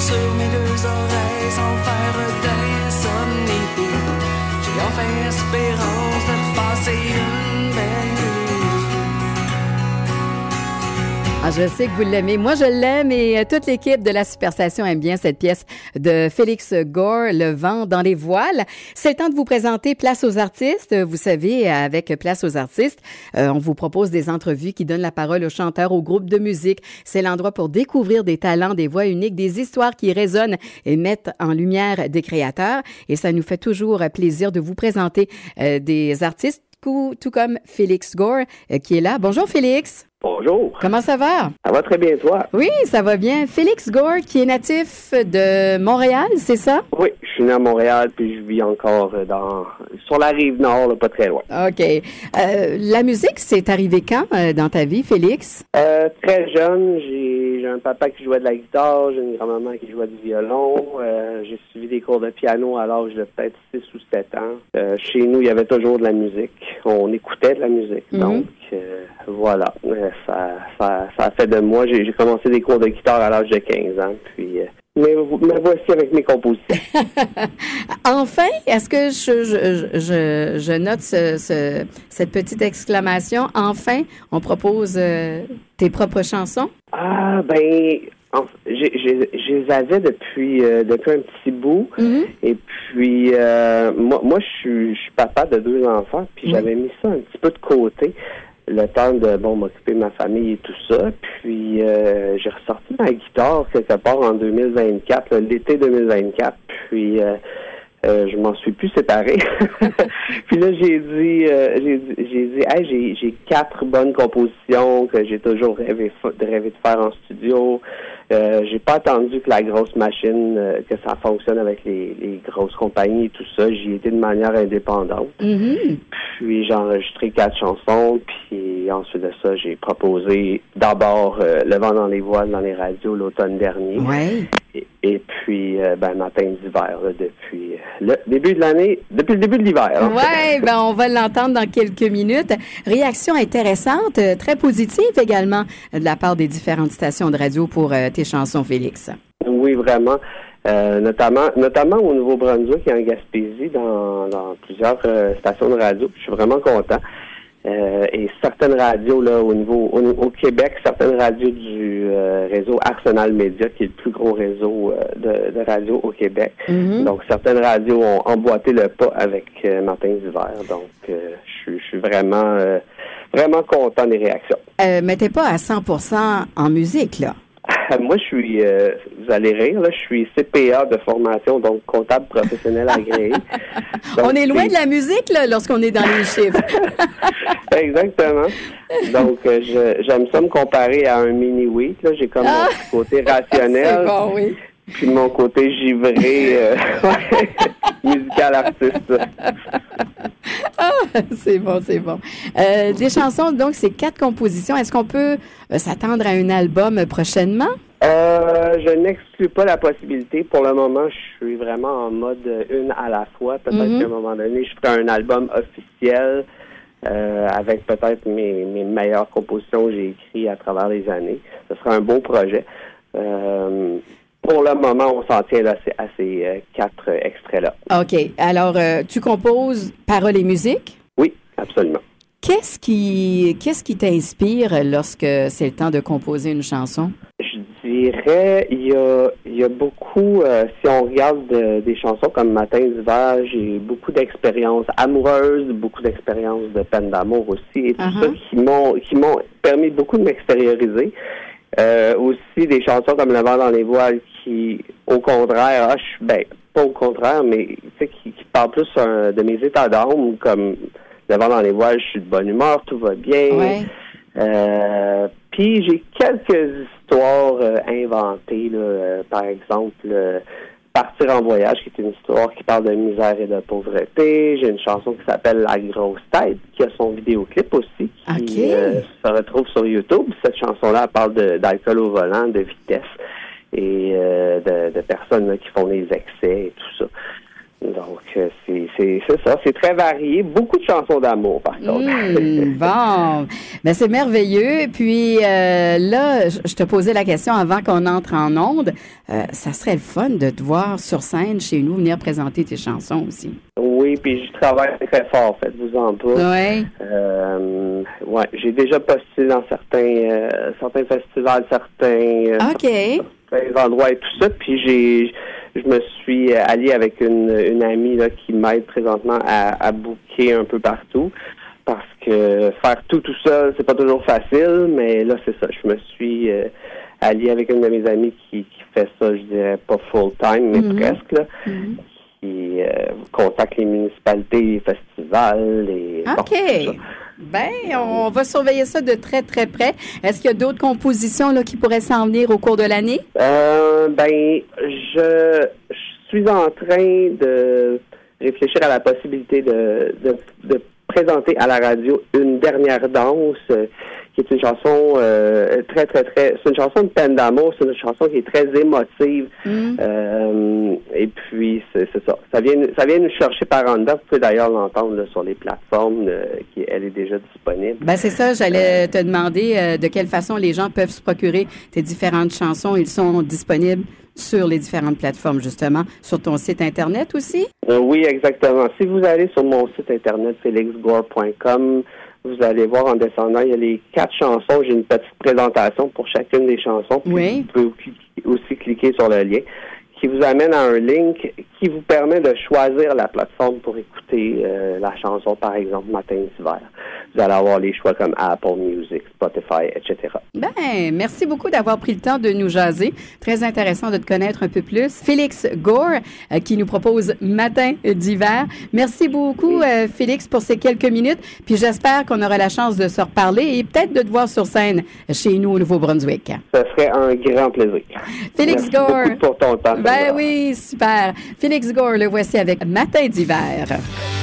sur mes deux oreilles sans faire d'insomnie. J'ai enfin espérance de passer une belle nuit. Ah, je sais que vous l'aimez. Moi, je l'aime et toute l'équipe de la Superstation aime bien cette pièce de Félix Gore, Le vent dans les voiles. C'est le temps de vous présenter Place aux artistes. Vous savez, avec Place aux artistes, on vous propose des entrevues qui donnent la parole aux chanteurs, aux groupes de musique. C'est l'endroit pour découvrir des talents, des voix uniques, des histoires qui résonnent et mettent en lumière des créateurs. Et ça nous fait toujours plaisir de vous présenter des artistes, tout comme Félix Gore qui est là. Bonjour Félix. Bonjour. Comment ça va? Ça va très bien, toi? Oui, ça va bien. Félix Gore, qui est natif de Montréal, c'est ça? Oui, je suis né à Montréal, puis je vis encore sur la rive nord, là, pas très loin. OK. La musique, c'est arrivé quand dans ta vie, Félix? Très jeune, j'ai un papa qui jouait de la guitare, j'ai une grand-maman qui jouait du violon. J'ai suivi des cours de piano à l'âge de peut-être 6 ou 7 ans. Chez nous, il y avait toujours de la musique. On écoutait de la musique, donc voilà. Ça a fait de moi. J'ai commencé des cours de guitare à l'âge de 15 ans, puis me voici avec mes compositions. Enfin, est-ce que je note cette petite exclamation? Enfin, on propose tes propres chansons? Ah, ben, je les avais depuis un petit bout. Et puis, moi je suis papa de 2 enfants, puis j'avais mis ça un petit peu de côté. Le temps de m'occuper de ma famille et tout ça. Puis j'ai ressorti ma guitare quelque part en 2024, là, l'été 2024. Puis je m'en suis plus séparé. Puis là j'ai dit hey, j'ai 4 bonnes compositions que j'ai toujours rêvé de faire en studio. J'ai pas attendu que la grosse machine, que ça fonctionne avec les grosses compagnies et tout ça. J'y étais de manière indépendante. Puis j'ai enregistré 4 chansons. Puis ensuite de ça, j'ai proposé d'abord Le vent dans les voiles dans les radios l'automne dernier. Ouais. Et puis Matin d'hiver là, depuis le début de l'année, depuis le début de l'hiver. Oui, on va l'entendre dans quelques minutes. Réaction intéressante, très positive également de la part des différentes stations de radio pour tes chansons, Félix. Oui, vraiment. Notamment au Nouveau-Brunswick et en Gaspésie, dans plusieurs stations de radio. Je suis vraiment content. Et certaines radios là au Québec, certaines radios du réseau Arsenal Média, qui est le plus gros réseau de radios au Québec. Donc certaines radios ont emboîté le pas avec Matin d'hiver. Donc je suis vraiment content des réactions. Mais t'es pas à 100% en musique, là. Moi, je suis, vous allez rire, là, je suis CPA de formation, donc comptable professionnel agréé. Donc, on est loin de la musique, là, lorsqu'on est dans les chiffres. Exactement. Donc, j'aime ça me comparer à un mini-week, là. J'ai comme mon petit côté rationnel. C'est bon, oui. Puis mon côté givré, musical artiste. C'est bon, c'est bon. Des chansons, donc, c'est 4 compositions. Est-ce qu'on peut s'attendre à un album prochainement? Je n'exclus pas la possibilité. Pour le moment, je suis vraiment en mode une à la fois. Peut-être qu'à un moment donné, je ferai un album officiel avec peut-être mes meilleures compositions que j'ai écrites à travers les années. Ce sera un beau projet. Pour le moment, on s'en tient là, à ces 4 extraits-là. OK. Alors, tu composes paroles et musique? Oui, absolument. Qu'est-ce qui t'inspire lorsque c'est le temps de composer une chanson? Je dirais, il y a beaucoup, si on regarde des chansons comme Matin d'hiver, j'ai beaucoup d'expériences amoureuses, beaucoup d'expériences de peine d'amour aussi, et tout ça qui m'ont permis beaucoup de m'extérioriser. Aussi des chansons comme Le vent dans les voiles qui, au contraire, pas au contraire, mais tu sais, qui parlent plus de mes états d'âme, comme Le vent dans les voiles, je suis de bonne humeur, tout va bien. Ouais. Puis j'ai quelques histoires inventées, là, par exemple Partir en voyage, qui est une histoire qui parle de misère et de pauvreté. J'ai une chanson qui s'appelle La grosse tête, qui a son vidéoclip aussi, qui se retrouve sur YouTube. Cette chanson-là, elle parle d'alcool au volant, de vitesse et de personnes là, qui font des excès et tout ça. Donc, c'est ça, c'est très varié. Beaucoup de chansons d'amour, par contre. Bon, ben c'est merveilleux. Puis là, je te posais la question avant qu'on entre en onde. Ça serait le fun de te voir sur scène chez nous, venir présenter tes chansons aussi. Oui, puis je travaille très fort, faites-vous-en pas. Oui. Ouais, j'ai déjà postulé dans certains festivals, certains endroits et tout ça. Puis je me suis allié avec une amie là qui m'aide présentement à booker un peu partout. Parce que faire tout seul, c'est pas toujours facile, mais là, c'est ça. Je me suis allié avec une de mes amies qui fait ça, je dirais pas full-time, mais presque, là. Qui contacte les municipalités, les festivals. OK. Bon, ben, on va surveiller ça de très, très près. Est-ce qu'il y a d'autres compositions là, qui pourraient s'en venir au cours de l'année? Ben, je suis en train de réfléchir à la possibilité de présenter à la radio Une dernière danse, qui est une chanson très, très, très... C'est une chanson de peine d'amour, c'est une chanson qui est très émotive. Et puis, c'est ça. Ça vient nous chercher par en dedans. Vous pouvez d'ailleurs l'entendre là, sur les plateformes, elle est déjà disponible. Ben c'est ça, j'allais te demander de quelle façon les gens peuvent se procurer tes différentes chansons. Ils sont disponibles sur les différentes plateformes, justement, sur ton site Internet aussi? Oui, exactement. Si vous allez sur mon site Internet, felixgore.com, vous allez voir en descendant, il y a les 4 chansons. J'ai une petite présentation pour chacune des chansons. Puis oui. Vous pouvez aussi cliquer sur le lien qui vous amène à un link qui vous permet de choisir la plateforme pour écouter la chanson, par exemple, Matin d'hiver. Vous allez avoir les choix comme Apple Music, Spotify, etc. Ben, merci beaucoup d'avoir pris le temps de nous jaser. Très intéressant de te connaître un peu plus. Félix Gore, qui nous propose Matin d'hiver. Merci beaucoup, Félix, pour ces quelques minutes. Puis j'espère qu'on aura la chance de se reparler et peut-être de te voir sur scène chez nous au Nouveau-Brunswick. Ce serait un grand plaisir. Félix merci Gore. Beaucoup pour ton temps. Ben oui, super. Félix Gore, le voici avec Matin d'hiver.